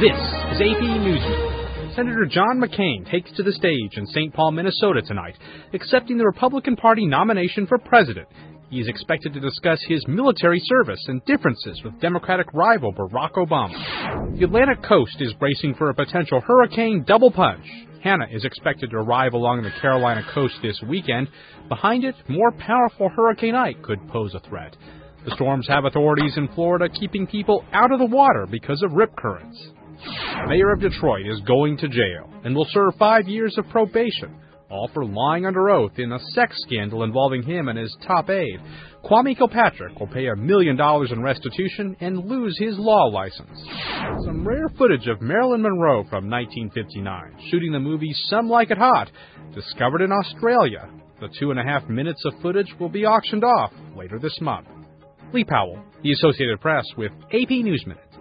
This is AP News Minute. Senator John McCain takes to the stage in St. Paul, Minnesota tonight, accepting the Republican Party nomination for president. He is expected to discuss his military service and differences with Democratic rival Barack Obama. The Atlantic coast is bracing for a potential hurricane double punch. Hannah is expected to arrive along the Carolina coast this weekend. Behind it, more powerful Hurricane Ike could pose a threat. The storms have authorities in Florida keeping people out of the water because of rip currents. The mayor of Detroit is going to jail and will serve 5 years of probation, all for lying under oath in a sex scandal involving him and his top aide. Kwame Kilpatrick will pay $1 million in restitution and lose his law license. Some rare footage of Marilyn Monroe from 1959, shooting the movie Some Like It Hot, discovered in Australia. The 2.5 minutes of footage will be auctioned off later this month. Lee Powell, The Associated Press, with AP News Minute.